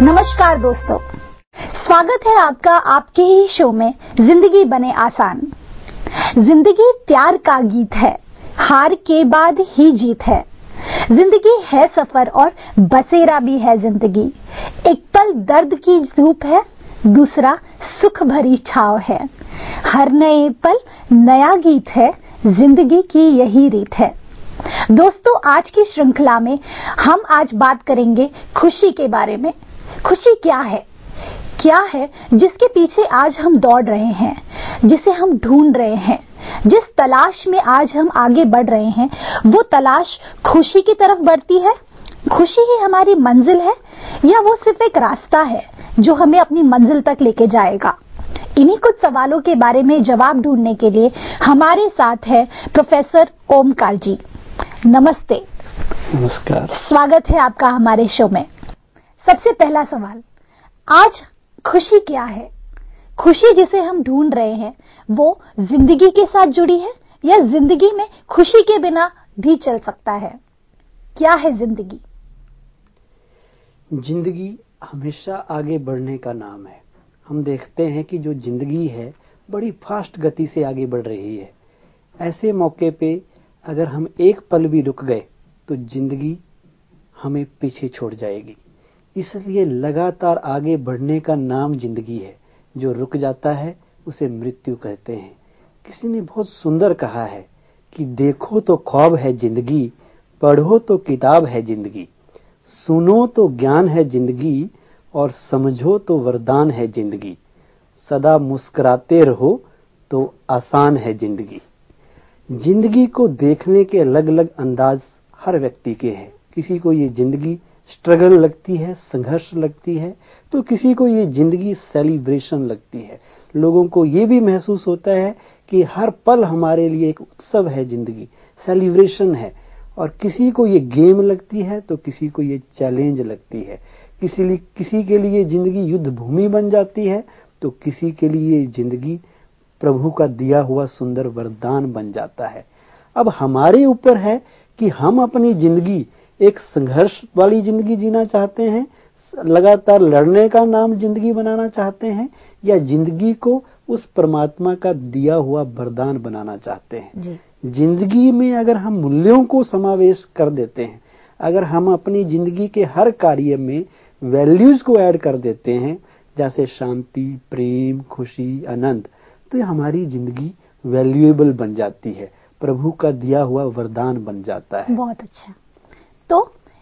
नमस्कार दोस्तों, स्वागत है आपका आपके ही शो में जिंदगी बने आसान। जिंदगी प्यार का गीत है, हार के बाद ही जीत है। जिंदगी है सफर और बसेरा भी है जिंदगी। एक पल दर्द की धूप है, दूसरा सुख भरी छाव है। हर नए पल नया गीत है, जिंदगी की यही रीत है। दोस्तों, आज की श्रृंखला में हम आज बात करेंगे खुशी के बारे में। खुशी क्या है जिसके पीछे आज हम दौड़ रहे हैं, जिसे हम ढूंढ रहे हैं, जिस तलाश में आज हम आगे बढ़ रहे हैं, वो तलाश खुशी की तरफ बढ़ती है। खुशी ही हमारी मंजिल है या वो सिर्फ एक रास्ता है जो हमें अपनी मंजिल तक लेके जाएगा? इन्हीं कुछ सवालों के बारे में जवाब ढूंढने के लिए हमारे साथ है प्रोफेसर ओमकार जी। नमस्ते। नमस्कार। स्वागत है आपका हमारे शो में। सबसे पहला सवाल, आज खुशी क्या है? खुशी जिसे हम ढूंढ रहे हैं वो जिंदगी के साथ जुड़ी है या जिंदगी में खुशी के बिना भी चल सकता है? क्या है जिंदगी? जिंदगी हमेशा आगे बढ़ने का नाम है। हम देखते हैं कि जो जिंदगी है बड़ी फास्ट गति से आगे बढ़ रही है। ऐसे मौके पे अगर हम एक पल भी रुक गए तो जिंदगी हमें पीछे छोड़ जाएगी। इसलिए लगातार आगे बढ़ने का नाम जिंदगी है। जो रुक जाता है उसे मृत्यु कहते हैं। किसी ने बहुत सुंदर कहा है कि देखो तो ख्वाब है जिंदगी, पढ़ो तो किताब है जिंदगी, सुनो तो ज्ञान है जिंदगी और समझो तो वरदान है जिंदगी, सदा मुस्कुराते रहो तो आसान है जिंदगी। जिंदगी को देखने के अलग अलग अंदाज हर व्यक्ति के हैं। किसी को ये जिंदगी स्ट्रगल लगती है, संघर्ष लगती है, तो किसी को ये जिंदगी सेलिब्रेशन लगती है। लोगों को ये भी महसूस होता है कि हर पल हमारे लिए एक उत्सव है, जिंदगी सेलिब्रेशन है। और किसी को ये गेम लगती है तो किसी को ये चैलेंज लगती है। किसी के लिए जिंदगी युद्ध भूमि बन जाती है तो किसी के लिए जिंदगी प्रभु का दिया हुआ सुंदर वरदान बन जाता है। अब हमारे ऊपर है कि हम अपनी जिंदगी एक संघर्ष वाली जिंदगी जीना चाहते हैं, लगातार लड़ने का नाम जिंदगी बनाना चाहते हैं, या जिंदगी को उस परमात्मा का दिया हुआ वरदान बनाना चाहते हैं। जिंदगी में अगर हम मूल्यों को समावेश कर देते हैं, अगर हम अपनी जिंदगी के हर कार्य में वैल्यूज को ऐड कर देते हैं, जैसे शांति, प्रेम, खुशी, आनंद, तो हमारी जिंदगी वैल्यूएबल बन जाती है, प्रभु का दिया हुआ वरदान बन जाता है। बहुत अच्छा। तो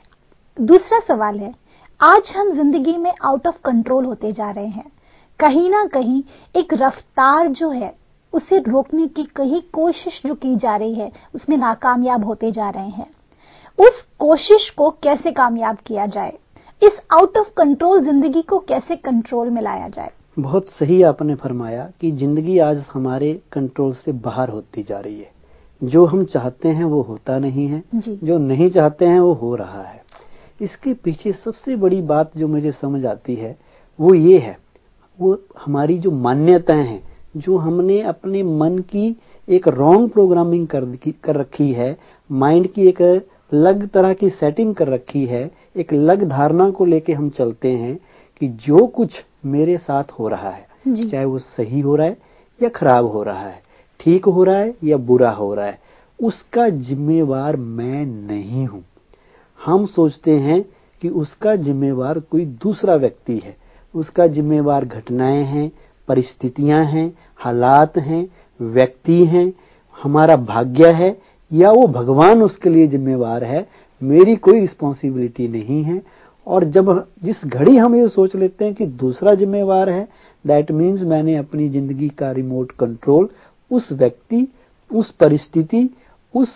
दूसरा सवाल है, आज हम जिंदगी में आउट ऑफ कंट्रोल होते जा रहे हैं। कहीं ना कहीं एक रफ्तार जो है उसे रोकने की कहीं कोशिश जो की जा रही है उसमें नाकामयाब होते जा रहे हैं। उस कोशिश को कैसे कामयाब किया जाए? इस आउट ऑफ कंट्रोल जिंदगी को कैसे कंट्रोल में लाया जाए? बहुत सही आपने फरमाया कि जिंदगी आज हमारे कंट्रोल से बाहर होती जा रही है। जो हम चाहते हैं वो होता नहीं है, जो नहीं चाहते हैं वो हो रहा है। इसके पीछे सबसे बड़ी बात जो मुझे समझ आती है वो ये है, वो हमारी जो मान्यताएं हैं, जो हमने अपने मन की एक रॉन्ग प्रोग्रामिंग कर रखी है, माइंड की एक अलग तरह की सेटिंग कर रखी है, एक अलग धारणा को लेके हम चलते हैं कि जो कुछ मेरे साथ हो रहा है, चाहे वो सही हो रहा है या खराब हो रहा है, ठीक हो रहा है या बुरा हो रहा है, उसका जिम्मेवार मैं नहीं हूं। हम सोचते हैं कि उसका जिम्मेवार कोई दूसरा व्यक्ति है, उसका जिम्मेवार घटनाएं हैं, परिस्थितियां हैं, हालात हैं, व्यक्ति हैं, हमारा भाग्य है, या वो भगवान उसके लिए जिम्मेवार है, मेरी कोई रिस्पॉन्सिबिलिटी नहीं है। और जिस घड़ी हम ये सोच लेते हैं कि दूसरा जिम्मेवार है, दैट मीन्स मैंने अपनी जिंदगी का रिमोट कंट्रोल उस व्यक्ति, उस परिस्थिति, उस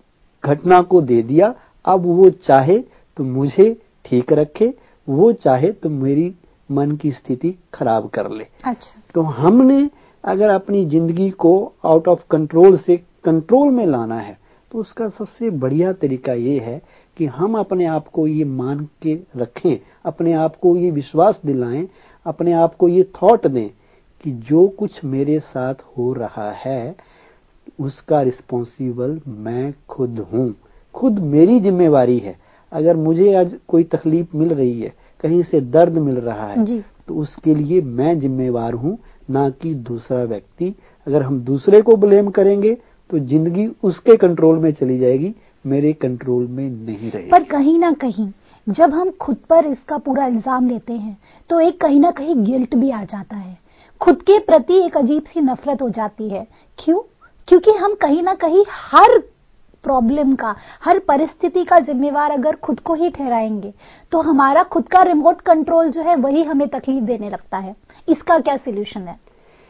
घटना को दे दिया। अब वो चाहे तो मुझे ठीक रखे, वो चाहे तो मेरी मन की स्थिति खराब कर ले। अच्छा। तो हमने अगर अपनी जिंदगी को आउट ऑफ कंट्रोल से कंट्रोल में लाना है तो उसका सबसे बढ़िया तरीका ये है कि हम अपने आप को ये मान के रखें, अपने आप को ये विश्वास दिलाएं, अपने आप को ये थॉट दें कि जो कुछ मेरे साथ हो रहा है उसका रिस्पॉन्सिबल मैं खुद हूं, खुद मेरी जिम्मेवारी है। अगर मुझे आज कोई तकलीफ मिल रही है कहीं से दर्द मिल रहा है जी। तो उसके लिए मैं जिम्मेवार हूं, ना कि दूसरा व्यक्ति। अगर हम दूसरे को ब्लेम करेंगे तो जिंदगी उसके कंट्रोल में चली जाएगी, मेरे कंट्रोल में नहीं रहेगी। पर कहीं ना कहीं जब हम खुद पर इसका पूरा इल्जाम लेते हैं तो एक कहीं ना कहीं गिल्ट भी आ जाता है, खुद के प्रति एक अजीब सी नफरत हो जाती है। क्यों? क्योंकि हम कहीं ना कहीं हर प्रॉब्लम का, हर परिस्थिति का जिम्मेवार अगर खुद को ही ठहराएंगे तो हमारा खुद का रिमोट कंट्रोल जो है वही हमें तकलीफ देने लगता है। इसका क्या सॉल्यूशन है?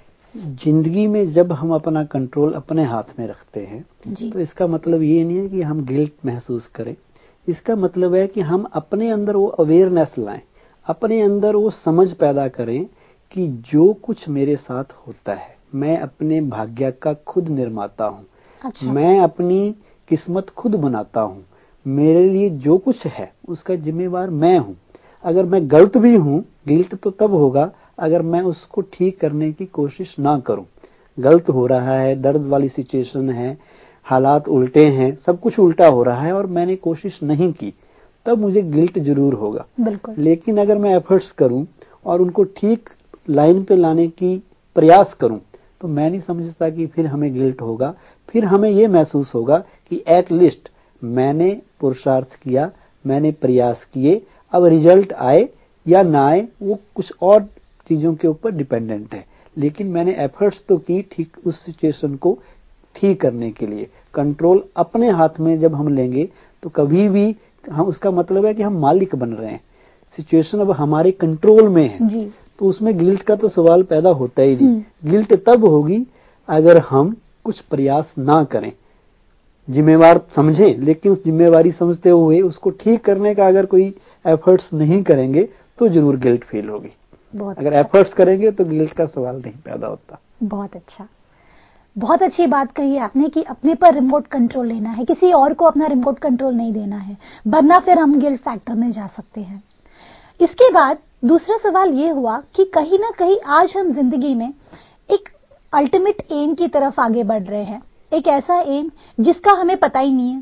जिंदगी में जब हम अपना कंट्रोल अपने हाथ में रखते हैं तो इसका मतलब ये नहीं है कि हम गिल्ट महसूस करें। इसका मतलब है कि हम अपने अंदर वो अवेयरनेस लाएं, अपने अंदर वो समझ पैदा करें कि जो कुछ मेरे साथ होता है, मैं अपने भाग्य का खुद निर्माता हूं। अच्छा। मैं अपनी किस्मत खुद बनाता हूं। मेरे लिए जो कुछ है उसका जिम्मेवार मैं हूं। अगर मैं गलत भी हूं, गिल्ट तो तब होगा अगर मैं उसको ठीक करने की कोशिश ना करूं। गलत हो रहा है, दर्द वाली सिचुएशन है, हालात उल्टे हैं, सब कुछ उल्टा हो रहा है और मैंने कोशिश नहीं की, तब मुझे गिल्ट जरूर होगा। बिल्कुल। लेकिन अगर मैं एफर्ट्स करूं और उनको ठीक लाइन पे लाने की प्रयास करूं तो मैं नहीं समझता कि फिर हमें गिल्ट होगा। फिर हमें ये महसूस होगा कि एट लीस्ट मैंने पुरुषार्थ किया, मैंने प्रयास किए। अब रिजल्ट आए या ना आए वो कुछ और चीजों के ऊपर डिपेंडेंट है, लेकिन मैंने एफर्ट्स तो की ठीक उस सिचुएशन को ठीक करने के लिए। कंट्रोल अपने हाथ में जब हम लेंगे तो कभी भी हम, उसका मतलब है कि हम मालिक बन रहे हैं, सिचुएशन अब हमारे कंट्रोल में है जी। तो उसमें गिल्ट का तो सवाल पैदा होता ही नहीं। गिल्ट तब होगी अगर हम कुछ प्रयास ना करें, जिम्मेवार समझें, लेकिन उस जिम्मेवारी समझते हुए उसको ठीक करने का अगर कोई एफर्ट्स नहीं करेंगे तो जरूर गिल्ट फील होगी। अगर एफर्ट्स करेंगे तो गिल्ट का सवाल नहीं पैदा होता। बहुत अच्छा, बहुत अच्छी बात कही आपने कि अपने पर रिमोट कंट्रोल लेना है, किसी और को अपना रिमोट कंट्रोल नहीं देना है, वरना फिर हम गिल्ट फैक्टर में जा सकते हैं। इसके बाद दूसरा सवाल ये हुआ कि कहीं ना कहीं आज हम जिंदगी में एक अल्टीमेट एम की तरफ आगे बढ़ रहे हैं, एक ऐसा एम जिसका हमें पता ही नहीं है,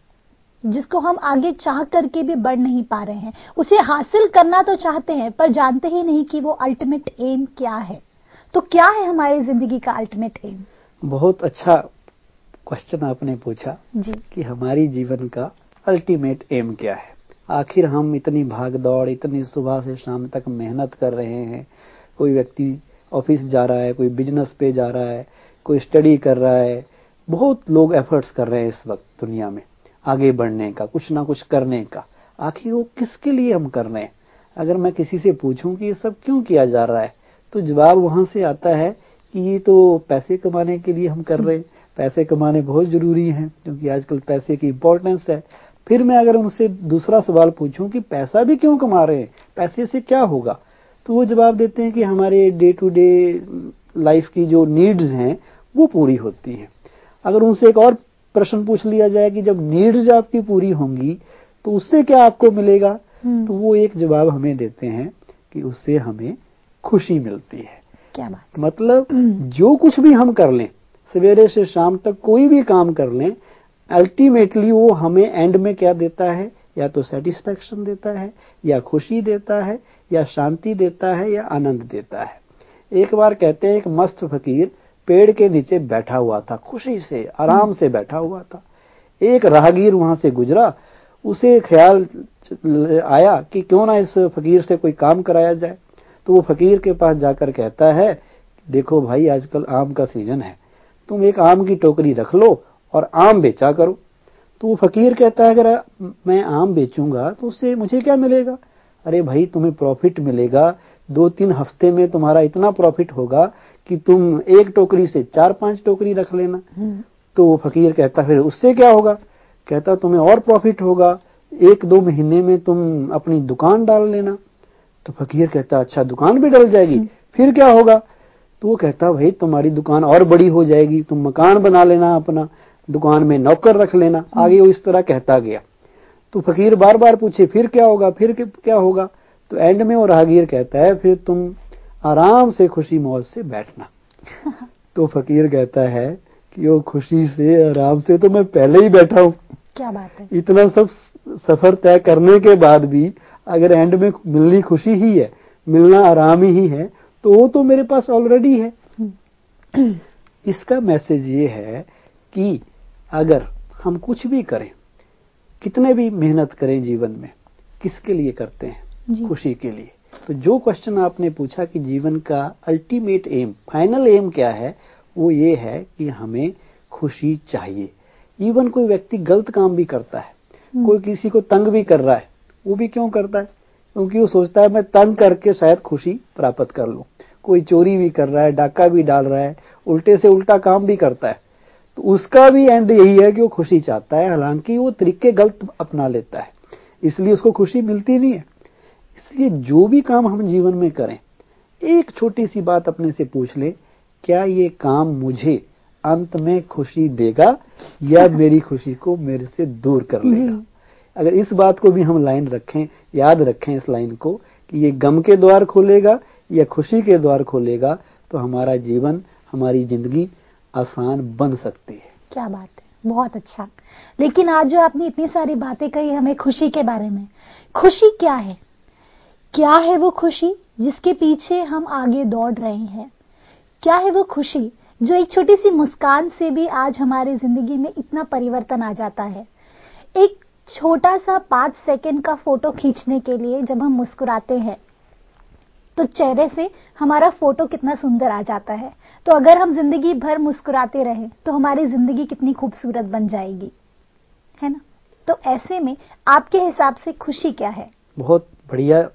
जिसको हम आगे चाह करके भी बढ़ नहीं पा रहे हैं। उसे हासिल करना तो चाहते हैं पर जानते ही नहीं कि वो अल्टीमेट एम क्या है। तो क्या है हमारी जिंदगी का अल्टीमेट एम? बहुत अच्छा क्वेश्चन आपने पूछा जी। कि हमारी जीवन का अल्टीमेट एम क्या है। आखिर हम इतनी भाग दौड़, इतनी सुबह से शाम तक मेहनत कर रहे हैं। कोई व्यक्ति ऑफिस जा रहा है, कोई बिजनेस पे जा रहा है, कोई स्टडी कर रहा है। बहुत लोग एफर्ट्स कर रहे हैं इस वक्त दुनिया में आगे बढ़ने का, कुछ ना कुछ करने का। आखिर वो किसके लिए हम कर रहे हैं? अगर मैं किसी से पूछूं कि ये सब क्यों किया जा रहा है तो जवाब वहां से आता है कि ये तो पैसे कमाने के लिए हम कर रहे हैं। पैसे कमाने बहुत जरूरी हैं क्योंकि आजकल पैसे की इंपॉर्टेंस है। फिर मैं अगर उनसे दूसरा सवाल पूछूं कि पैसा भी क्यों कमा रहे हैं, पैसे से क्या होगा, तो वो जवाब देते हैं कि हमारे डे टू डे लाइफ की जो नीड्स हैं वो पूरी होती हैं। अगर उनसे एक और प्रश्न पूछ लिया जाए कि जब नीड्स आपकी पूरी होंगी तो उससे क्या आपको मिलेगा, तो वो एक जवाब हमें देते हैं कि उससे हमें खुशी मिलती है। क्या बात। मतलब जो कुछ भी हम कर लें, सवेरे से शाम तक कोई भी काम कर लें, अल्टीमेटली वो हमें एंड में क्या देता है, या तो सेटिस्फैक्शन देता है, या खुशी देता है, या शांति देता है, या आनंद देता है। एक बार कहते हैं एक मस्त फकीर पेड़ के नीचे बैठा हुआ था, खुशी से आराम से बैठा हुआ था। एक राहगीर वहां से गुजरा, उसे ख्याल आया कि क्यों ना इस फकीर से कोई काम कराया जाए। तो वो फकीर के पास जाकर कहता है, देखो भाई आजकल आम का सीजन है, तुम एक आम की टोकरी रख लो और आम बेचा करो। तो वो फकीर कहता है अगर मैं आम बेचूंगा तो उससे मुझे क्या मिलेगा? अरे भाई तुम्हें प्रॉफिट मिलेगा, 2-3 हफ्ते में तुम्हारा इतना प्रॉफिट होगा कि तुम एक टोकरी से 4-5 टोकरी रख लेना। तो वो फकीर कहता फिर उससे क्या होगा? कहता तुम्हें और प्रॉफिट होगा, 1-2 महीने में तुम अपनी दुकान डाल लेना। तो फकीर कहता अच्छा दुकान भी डल जाएगी, फिर क्या होगा? तो वो कहता भाई तुम्हारी दुकान और बड़ी हो जाएगी, तुम मकान बना लेना अपना, दुकान में नौकर रख लेना। आगे वो इस तरह कहता गया। तो फकीर बार बार पूछे फिर क्या होगा, फिर क्या होगा? तो एंड में वो राहगीर कहता है फिर तुम आराम से खुशी मौज से बैठना। तो फकीर कहता है कि वो खुशी से आराम से तो मैं पहले ही बैठा हूं। क्या बात है। इतना सब सफर तय करने के बाद भी अगर एंड में मिलनी खुशी ही है, मिलना आराम ही है, तो वो तो मेरे पास ऑलरेडी है। इसका मैसेज ये है कि अगर हम कुछ भी करें, कितने भी मेहनत करें जीवन में, किसके लिए करते हैं? खुशी के लिए। तो जो क्वेश्चन आपने पूछा कि जीवन का अल्टीमेट एम, फाइनल एम क्या है, वो ये है कि हमें खुशी चाहिए। इवन कोई व्यक्ति गलत काम भी करता है, कोई किसी को तंग भी कर रहा है, वो भी क्यों करता है? क्योंकि वो सोचता है मैं तंग करके शायद खुशी प्राप्त कर लूं। कोई चोरी भी कर रहा है, डाका भी डाल रहा है, उल्टे से उल्टा काम भी करता है, तो उसका भी एंड यही है कि वो खुशी चाहता है, हालांकि वो तरीके गलत अपना लेता है, इसलिए उसको खुशी मिलती नहीं है। इसलिए जो भी काम हम जीवन में करें, एक छोटी सी बात अपने से पूछ ले, क्या ये काम मुझे अंत में खुशी देगा या मेरी खुशी को मेरे से दूर कर लेगा? अगर इस बात को भी हम लाइन रखें, याद रखें इस लाइन को कि ये गम के द्वार खोलेगा या खुशी के द्वार खोलेगा, तो हमारा जीवन, हमारी जिंदगी आसान बन सकती है। क्या बात है, बहुत अच्छा। लेकिन आज जो आपने इतनी सारी बातें कही हमें खुशी के बारे में, खुशी क्या है? क्या है वो खुशी जिसके पीछे हम आगे दौड़ रहे हैं? क्या है वो खुशी जो एक छोटी सी मुस्कान से भी आज हमारी जिंदगी में इतना परिवर्तन आ जाता है? एक छोटा सा 5 सेकंड का फोटो खींचने के लिए जब हम मुस्कुराते हैं तो चेहरे से हमारा फोटो कितना सुंदर आ जाता है। तो अगर हम जिंदगी भर मुस्कुराते रहें तो हमारी जिंदगी कितनी खूबसूरत बन जाएगी, है ना? तो ऐसे में आपके हिसाब से खुशी क्या है? बहुत बढ़िया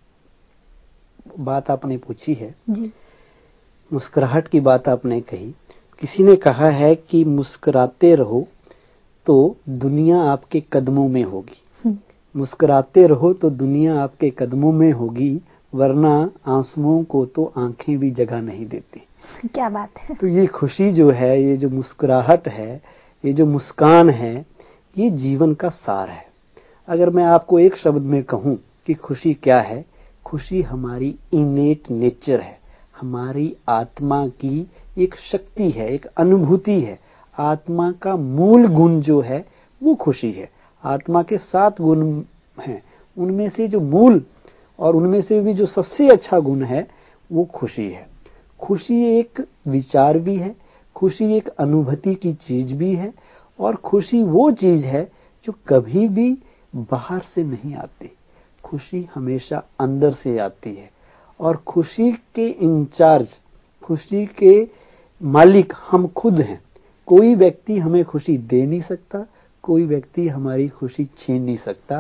बात आपने पूछी है जी। मुस्कुराहट की बात आपने कही। किसी ने कहा है कि मुस्कुराते रहो तो दुनिया आपके कदमों में होगी। मुस्कुराते रहो तो दुनिया आपके कदमों में होगी, वरना आंसुओं को तो आंखें भी जगह नहीं देती। क्या बात है। तो ये खुशी जो है, ये जो मुस्कुराहट है, ये जो मुस्कान है, ये जीवन का सार है। अगर मैं आपको एक शब्द में कहूं कि खुशी क्या है, खुशी हमारी इनेट नेचर है, हमारी आत्मा की एक शक्ति है, एक अनुभूति है। आत्मा का मूल गुण जो है वो खुशी है। आत्मा के 7 गुण हैं, उनमें से जो मूल और उनमें से भी जो सबसे अच्छा गुण है वो खुशी है। खुशी एक विचार भी है, खुशी एक अनुभूति की चीज भी है, और खुशी वो चीज है जो कभी भी बाहर से नहीं आती। खुशी हमेशा अंदर से आती है, और खुशी के इंचार्ज, खुशी के मालिक हम खुद हैं। कोई व्यक्ति हमें खुशी दे नहीं सकता, कोई व्यक्ति हमारी खुशी छीन नहीं सकता।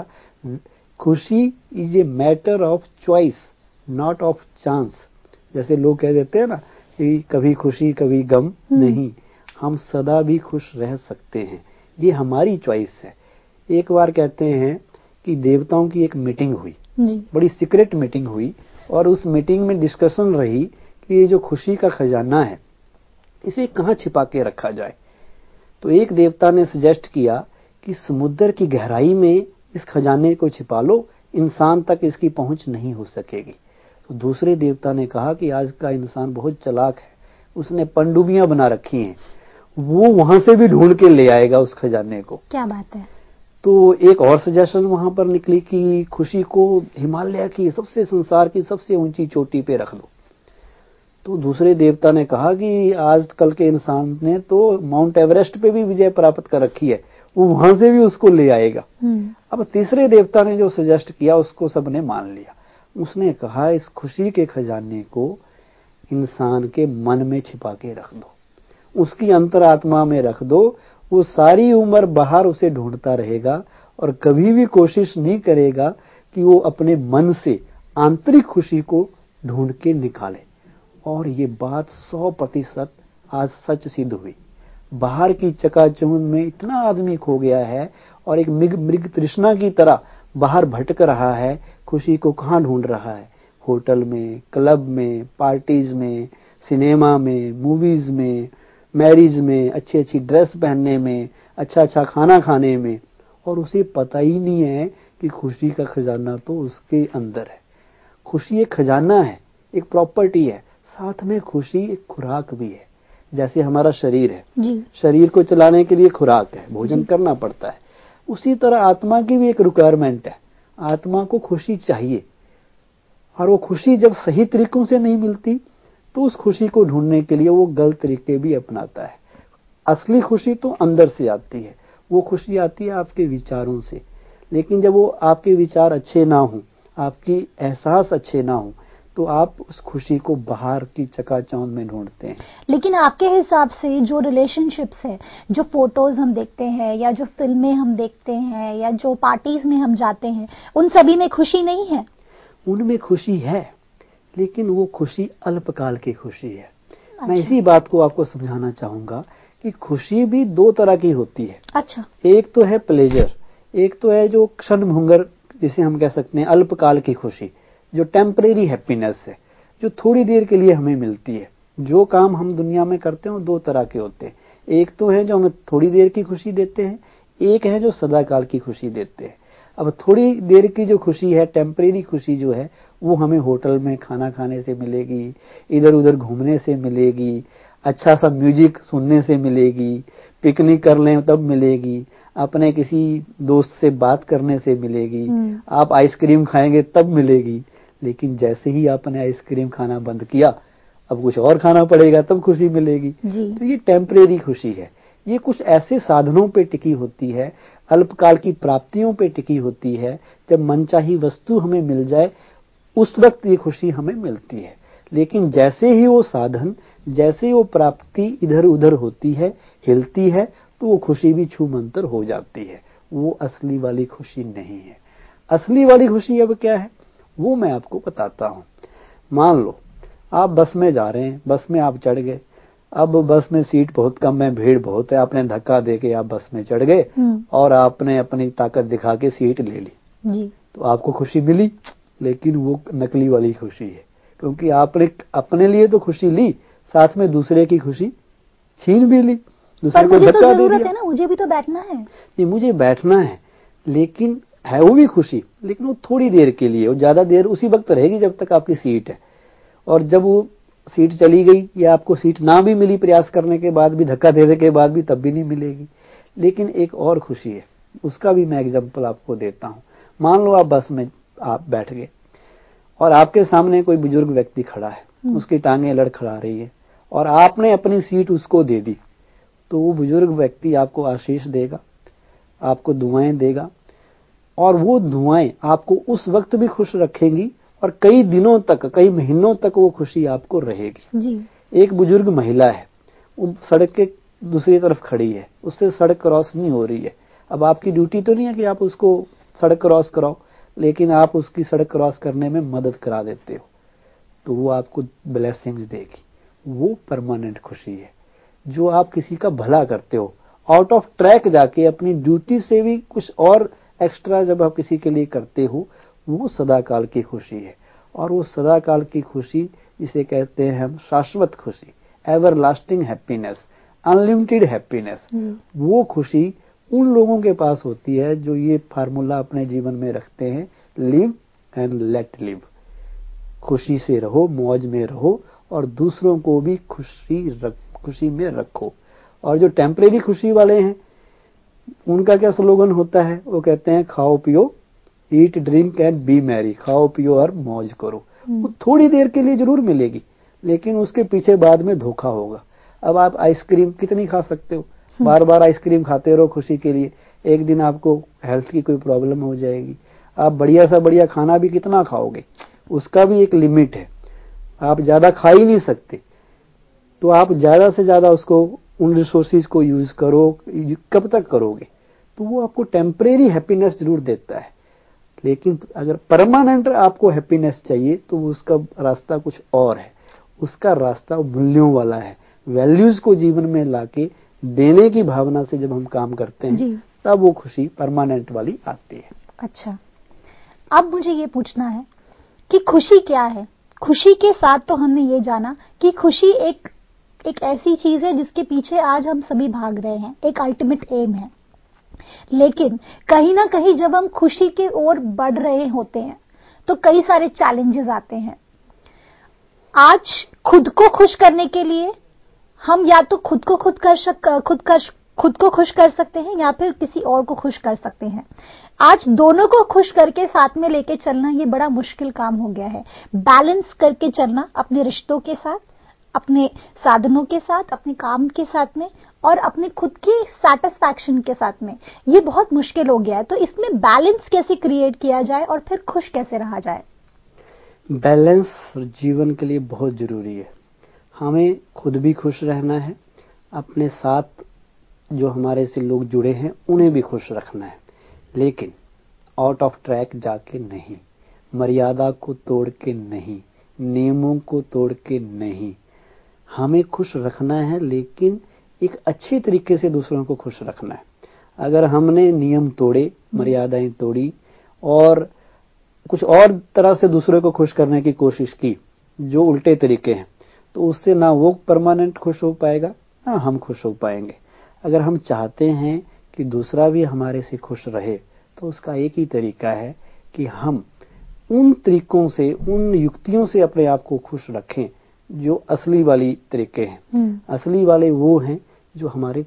खुशी is a matter of choice, not of chance. जैसे लोग कह देते हैं ना कि कभी खुशी कभी गम, नहीं, हम सदा भी खुश रह सकते हैं, ये हमारी चॉइस है। एक बार कहते हैं कि देवताओं की एक मीटिंग हुई, बड़ी सीक्रेट मीटिंग हुई, और उस मीटिंग में डिस्कशन रही कि ये जो खुशी का खजाना है इसे कहाँ छिपा के रखा जाए। तो एक देवता ने सजेस्ट किया कि समुद्र की गहराई में इस खजाने को छिपा लो, इंसान तक इसकी पहुंच नहीं हो सकेगी। तो दूसरे देवता ने कहा कि आज का इंसान बहुत चालाक है, उसने पनडुब्बियां बना रखी हैं, वो वहां से भी ढूंढ के ले आएगा उस खजाने को। क्या बात है। तो एक और सजेशन वहां पर निकली कि खुशी को हिमालय की सबसे, संसार की सबसे ऊंची चोटी पे रख दो। तो दूसरे देवता ने कहा कि आजकल के इंसान ने तो माउंट एवरेस्ट पे भी विजय प्राप्त कर रखी है, वो वहां से भी उसको ले आएगा। अब तीसरे देवता ने जो सजेस्ट किया उसको सबने मान लिया। उसने कहा इस खुशी के खजाने को इंसान के मन में छिपा के रख दो, उसकी अंतरात्मा में रख दो, वो सारी उम्र बाहर उसे ढूंढता रहेगा और कभी भी कोशिश नहीं करेगा कि वो अपने मन से आंतरिक खुशी को ढूंढ के निकाले। और ये बात 100% आज सच सिद्ध हुई। बाहर की चकाचौंध में इतना आदमी खो गया है और एक मृग तृष्णा की तरह बाहर भटक रहा है, खुशी को कहाँ ढूंढ रहा है? होटल में, क्लब में, पार्टीज में, सिनेमा में, मूवीज में, मैरिज में, अच्छी अच्छी ड्रेस पहनने में, अच्छा अच्छा खाना खाने में, और उसे पता ही नहीं है कि खुशी का खजाना तो उसके अंदर है। खुशी एक खजाना है, एक प्रॉपर्टी है, साथ में खुशी एक खुराक भी है। जैसे हमारा शरीर है जी। शरीर को चलाने के लिए खुराक है, भोजन करना पड़ता है। उसी तरह आत्मा की भी एक रिक्वायरमेंट है। आत्मा को खुशी चाहिए, और वो खुशी जब सही तरीकों से नहीं मिलती तो उस खुशी को ढूंढने के लिए वो गलत तरीके भी अपनाता है। असली खुशी तो अंदर से आती है, वो खुशी आती है आपके विचारों से। लेकिन जब वो आपके विचार अच्छे ना हों, आपकी एहसास अच्छे ना हों, तो आप उस खुशी को बाहर की चकाचौंध में ढूंढते हैं। लेकिन आपके हिसाब से जो रिलेशनशिप्स है, जो फोटोज हम देखते हैं या जो फिल्में हम देखते हैं या जो पार्टीज में हम जाते हैं, उन सभी में खुशी नहीं है? उनमें खुशी है, लेकिन वो खुशी अल्पकाल की खुशी है। अच्छा। मैं इसी बात को आपको समझाना चाहूंगा कि खुशी भी दो तरह की होती है। अच्छा। एक तो है प्लेजर, एक तो है जो क्षणभंगुर, जिसे हम कह सकते हैं अल्पकाल की खुशी, जो टेम्परेरी हैप्पीनेस है, जो थोड़ी देर के लिए हमें मिलती है। जो काम हम दुनिया में करते हैं वो दो तरह के होते हैं। एक तो है जो हमें थोड़ी देर की खुशी देते हैं, एक है जो सदाकाल की खुशी देते हैं। अब थोड़ी देर की जो खुशी है, टेम्परेरी खुशी जो है, वो हमें होटल में खाना खाने से मिलेगी, इधर उधर घूमने से मिलेगी, अच्छा सा म्यूजिक सुनने से मिलेगी, पिकनिक कर लें तब मिलेगी, अपने किसी दोस्त से बात करने से मिलेगी, आप आइसक्रीम खाएंगे तब मिलेगी। लेकिन जैसे ही आपने आइसक्रीम खाना बंद किया, अब कुछ और खाना पड़ेगा तब खुशी मिलेगी। तो ये टेम्परेरी खुशी है। ये कुछ ऐसे साधनों पे टिकी होती है, अल्पकाल की प्राप्तियों पे टिकी होती है। जब मनचाही वस्तु हमें मिल जाए उस वक्त ये खुशी हमें मिलती है। लेकिन जैसे ही वो साधन, जैसे ही वो प्राप्ति इधर उधर होती है, हिलती है, तो वो खुशी भी छूमंतर हो जाती है। वो असली वाली खुशी नहीं है। असली वाली खुशी अब क्या है, वो मैं आपको बताता हूं। मान लो आप बस में जा रहे हैं, बस में आप चढ़ गए। अब बस में सीट बहुत कम है, भीड़ बहुत है, आपने धक्का देके आप बस में चढ़ गए और आपने अपनी ताकत दिखा के सीट ले ली जी। तो आपको खुशी मिली, लेकिन वो नकली वाली खुशी है, क्योंकि आपने अपने लिए तो खुशी ली, साथ में दूसरे की खुशी छीन भी ली, दूसरे को धक्का दे दिया। ना, मुझे भी तो बैठना है। नहीं, मुझे बैठना है, लेकिन है वो भी खुशी, लेकिन वो थोड़ी देर के लिए, वो ज्यादा देर उसी वक्त रहेगी जब तक आपकी सीट है। और जब वो सीट चली गई या आपको सीट ना भी मिली, प्रयास करने के बाद भी, धक्का देने के बाद भी, तब भी नहीं मिलेगी। लेकिन एक और खुशी है, उसका भी मैं एग्जांपल आपको देता हूं। मान लो आप बस में आप बैठ गए और आपके सामने कोई बुजुर्ग व्यक्ति खड़ा है, उसकी टांगें लड़खड़ा रही है और आपने अपनी सीट उसको दे दी, तो वो बुजुर्ग व्यक्ति आपको आशीष देगा, आपको दुआएं देगा, और वो दुआएं आपको उस वक्त भी खुश रखेंगी और कई दिनों तक, कई महीनों तक वो खुशी आपको रहेगी जी। एक बुजुर्ग महिला है, वो सड़क के दूसरी तरफ खड़ी है, उससे सड़क क्रॉस नहीं हो रही है। अब आपकी ड्यूटी तो नहीं है कि आप उसको सड़क क्रॉस कराओ, लेकिन आप उसकी सड़क क्रॉस करने में मदद करा देते हो, तो वो आपको ब्लेसिंग्स देगी। वो परमानेंट खुशी है। जो आप किसी का भला करते हो, आउट ऑफ ट्रैक जाके अपनी ड्यूटी से भी कुछ और एक्स्ट्रा जब आप किसी के लिए करते हो, वो सदाकाल की खुशी है। और वो सदाकाल की खुशी जिसे कहते हैं हम शाश्वत खुशी, everlasting happiness, unlimited happiness, वो खुशी उन लोगों के पास होती है जो ये फार्मूला अपने जीवन में रखते हैं, लिव एंड लेट लिव। खुशी से रहो, मौज में रहो और दूसरों को भी खुशी में रखो। और जो टेम्परेरी खुशी वाले हैं, उनका क्या स्लोगन होता है, वो कहते हैं खाओ पियो, eat drink and be merry, खाओ पियो और मौज करो। वो थोड़ी देर के लिए जरूर मिलेगी, लेकिन उसके पीछे बाद में धोखा होगा। अब आप आइसक्रीम कितनी खा सकते हो, बार बार आइसक्रीम खाते रहो खुशी के लिए, एक दिन आपको हेल्थ की कोई प्रॉब्लम हो जाएगी। आप बढ़िया सा बढ़िया खाना भी कितना खाओगे, उसका भी एक लिमिट है, आप ज्यादा खा ही नहीं सकते। तो आप ज्यादा से ज्यादा उसको, उन रिसोर्सेज को यूज करो, कब तक करोगे? तो वो आपको टेम्परेरी हैप्पीनेस जरूर देता है, लेकिन अगर परमानेंट आपको हैप्पीनेस चाहिए तो उसका रास्ता कुछ और है। उसका रास्ता मूल्यों वाला है। वैल्यूज को जीवन में लाके देने की भावना से जब हम काम करते हैं, तब वो खुशी परमानेंट वाली आती है। अच्छा, अब मुझे ये पूछना है कि खुशी क्या है? खुशी के साथ तो हमने ये जाना कि खुशी एक ऐसी चीज है जिसके पीछे आज हम सभी भाग रहे हैं, एक अल्टीमेट एम है। लेकिन कहीं ना कहीं जब हम खुशी की ओर बढ़ रहे होते हैं तो कई सारे चैलेंजेस आते हैं। आज खुद को खुश करने के लिए हम या तो खुद को खुद खुद को खुश कर सकते हैं या फिर किसी और को खुश कर सकते हैं। आज दोनों को खुश करके साथ में लेके चलना ये बड़ा मुश्किल काम हो गया है। बैलेंस करके चलना अपने रिश्तों के साथ, अपने साधनों के साथ, अपने काम के साथ में और अपने खुद के सैटिस्फैक्शन के साथ में, ये बहुत मुश्किल हो गया है। तो इसमें बैलेंस कैसे क्रिएट किया जाए और फिर खुश कैसे रहा जाए? बैलेंस जीवन के लिए बहुत जरूरी है। हमें खुद भी खुश रहना है, अपने साथ जो हमारे से लोग जुड़े हैं उन्हें भी खुश रखना है, लेकिन आउट ऑफ ट्रैक जाके नहीं, मर्यादा को तोड़ के नहीं, नियमों को तोड़ के नहीं। हमें खुश रखना है लेकिन एक अच्छे तरीके से दूसरों को खुश रखना है। अगर हमने नियम तोड़े, मर्यादाएं तोड़ी और कुछ और तरह से दूसरे को खुश करने की कोशिश की जो उल्टे तरीके हैं, तो उससे ना वो परमानेंट खुश हो पाएगा ना हम खुश हो पाएंगे। अगर हम चाहते हैं कि दूसरा भी हमारे से खुश रहे तो उसका एक ही तरीका है कि हम उन तरीकों से, उन युक्तियों से अपने आप को खुश रखें जो असली वाली तरीके हैं। असली वाले वो हैं जो हमारे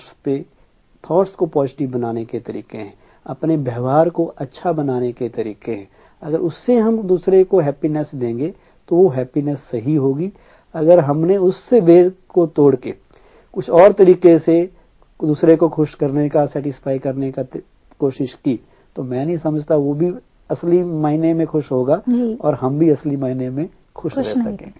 थॉट्स को पॉजिटिव बनाने के तरीके हैं, अपने व्यवहार को अच्छा बनाने के तरीके हैं। अगर उससे हम दूसरे को हैप्पीनेस देंगे तो वो हैप्पीनेस सही होगी। अगर हमने उससे वे को तोड़ के कुछ और तरीके से दूसरे को खुश करने का, सेटिस्फाई करने का कोशिश की, तो मैं नहीं समझता वो भी असली मायने में खुश होगा और हम भी असली मायने में खुश रह सकेंगे।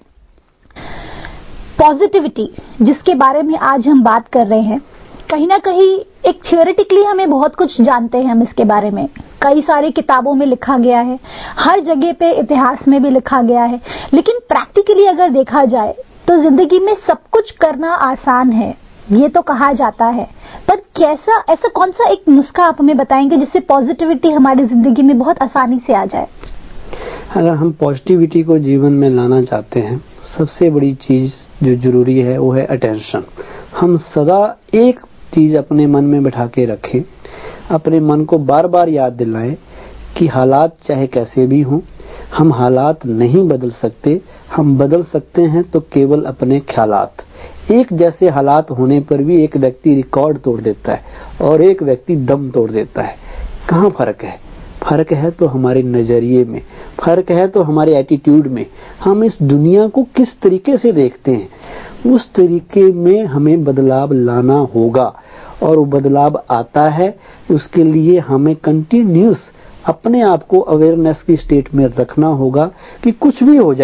पॉजिटिविटी जिसके बारे में आज हम बात कर रहे हैं, कहीं ना कहीं एक थियोरेटिकली हमें बहुत कुछ जानते हैं हम इसके बारे में, कई सारी किताबों में लिखा गया है, हर जगह पे इतिहास में भी लिखा गया है, लेकिन प्रैक्टिकली अगर देखा जाए तो जिंदगी में सब कुछ करना आसान है ये तो कहा जाता है, पर ऐसा कौन सा एक नुस्खा आप हमें बताएंगे जिससे पॉजिटिविटी हमारी जिंदगी में बहुत आसानी से आ जाए? अगर हम पॉजिटिविटी को जीवन में लाना चाहते हैं, सबसे बड़ी चीज जो जरूरी है वो है अटेंशन। हम सदा एक चीज अपने मन में बैठा के रखें, अपने मन को बार बार याद दिलाएं कि हालात चाहे कैसे भी हों, हम हालात नहीं बदल सकते, हम बदल सकते हैं तो केवल अपने ख्यालात। एक जैसे हालात होने पर भी एक व्यक्ति रिकॉर्ड तोड़ देता है और एक व्यक्ति दम तोड़ देता है। कहाँ फर्क है? फर्क है तो हमारे नजरिए में, फर्क है तो हमारे एटीट्यूड में। हम इस दुनिया को किस तरीके से देखते हैं, उस तरीके में हमें बदलाव लाना होगा। और वो बदलाव आता है, उसके लिए हमें कंटिन्यूस अपने आप को अवेयरनेस की स्टेट में रखना होगा कि कुछ भी हो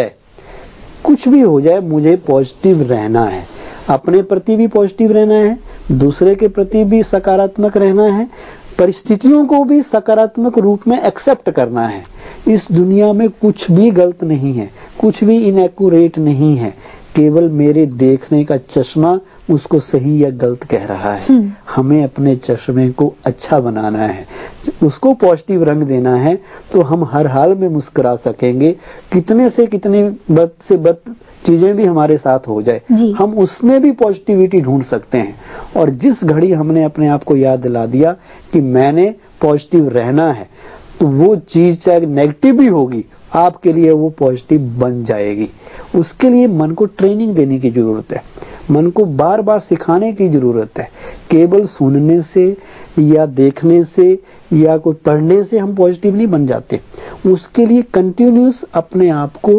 जाए मुझे पॉजिटिव रहना है। अपने प्रति भी पॉजिटिव रहना है, दूसरे के प्रति भी सकारात्मक रहना है, परिस्थितियों को भी सकारात्मक रूप में एक्सेप्ट करना है। इस दुनिया में कुछ भी गलत नहीं है, कुछ भी इनएक्यूरेट नहीं है, केवल मेरे देखने का चश्मा उसको सही या गलत कह रहा है। हमें अपने चश्मे को अच्छा बनाना है, उसको पॉजिटिव रंग देना है, तो हम हर हाल में मुस्कुरा सकेंगे। कितने से कितने बद से बद चीजें भी हमारे साथ हो जाए, हम उसमें भी पॉजिटिविटी ढूंढ सकते हैं। और जिस घड़ी हमने अपने आप को याद दिला दिया कि मैंने पॉजिटिव रहना है, तो वो चीज चाहे नेगेटिव भी होगी, आपके लिए वो पॉजिटिव बन जाएगी। उसके लिए मन को ट्रेनिंग देने की जरूरत है, मन को बार बार सिखाने की जरूरत है। केवल सुनने से या देखने से या कोई पढ़ने से हम पॉजिटिव नहीं बन जाते। उसके लिए कंटिन्यूस अपने आप को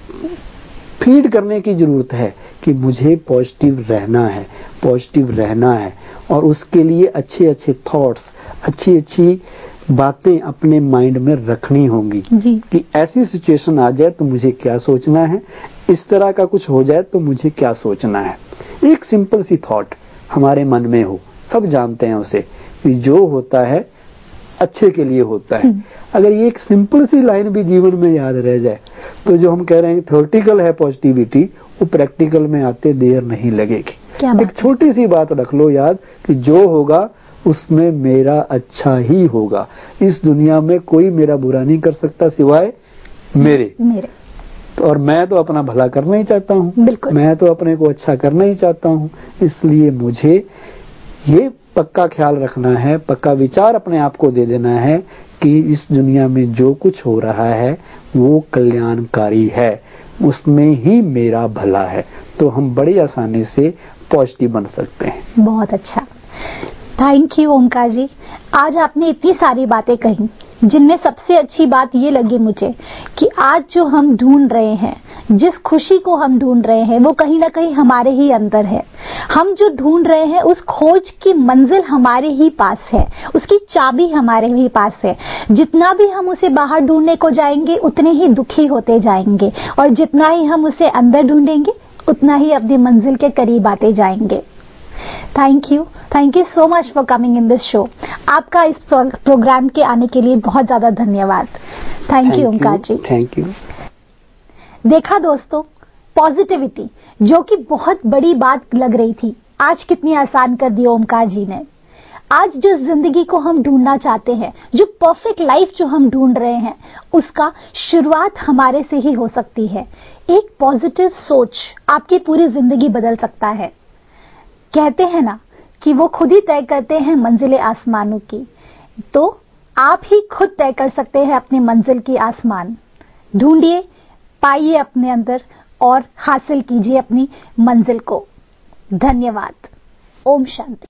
फीड करने की जरूरत है कि मुझे पॉजिटिव रहना है। और उसके लिए अच्छे अच्छे थॉट्स, अच्छी अच्छी बातें अपने माइंड में रखनी होंगी कि ऐसी सिचुएशन आ जाए तो मुझे क्या सोचना है, इस तरह का कुछ हो जाए तो मुझे क्या सोचना है। एक सिंपल सी थॉट हमारे मन में हो, सब जानते हैं उसे कि जो होता है अच्छे के लिए होता है। अगर ये एक सिंपल सी लाइन भी जीवन में याद रह जाए तो जो हम कह रहे हैं थ्योरेटिकल है पॉजिटिविटी, वो प्रैक्टिकल में आते देर नहीं लगेगी। एक छोटी सी बात रख लो याद कि जो होगा उसमें मेरा अच्छा ही होगा। इस दुनिया में कोई मेरा बुरा नहीं कर सकता सिवाय मेरे। तो और मैं तो अपना भला करना ही चाहता हूँ, मैं तो अपने को अच्छा करना ही चाहता हूँ। इसलिए मुझे ये पक्का ख्याल रखना है, पक्का विचार अपने आप को दे देना है कि इस दुनिया में जो कुछ हो रहा है वो कल्याणकारी है, उसमें ही मेरा भला है। तो हम बड़ी आसानी से पॉजिटिव बन सकते हैं। बहुत अच्छा। Thank you Omkar ji. आज आपने इतनी सारी बातें कही, जिनमें सबसे अच्छी बात ये लगी मुझे कि आज जो हम ढूंढ रहे हैं, जिस खुशी को हम ढूंढ रहे हैं, वो कहीं ना कहीं हमारे ही अंदर है। हम जो ढूंढ रहे हैं उस खोज की मंजिल हमारे ही पास है, उसकी चाबी हमारे ही पास है। जितना भी हम उसे बाहर ढूंढने को जाएंगे उतने ही दुखी होते जाएंगे, और जितना ही हम उसे अंदर ढूंढेंगे उतना ही अपनी मंजिल के करीब आते जाएंगे। Thank you so much for coming in this show. आपका इस प्रोग्राम के आने के लिए बहुत ज्यादा धन्यवाद। Thank you Omkar ji. Thank you. देखा दोस्तों, पॉजिटिविटी जो कि बहुत बड़ी बात लग रही थी, आज कितनी आसान कर दी ओमकार जी ने। आज जो जिंदगी को हम ढूंढना चाहते हैं, जो परफेक्ट लाइफ जो हम ढूंढ रहे हैं, उसका शुरुआत हमारे से ही हो सकती है। एक पॉजिटिव सोच आपकी पूरी जिंदगी बदल सकता है। कहते हैं ना कि वो खुद ही तय करते हैं मंजिलें आसमानों की, तो आप ही खुद तय कर सकते हैं अपनी मंजिल की आसमान। ढूंढिए, पाइए अपने अंदर और हासिल कीजिए अपनी मंजिल को। धन्यवाद। ओम शांति।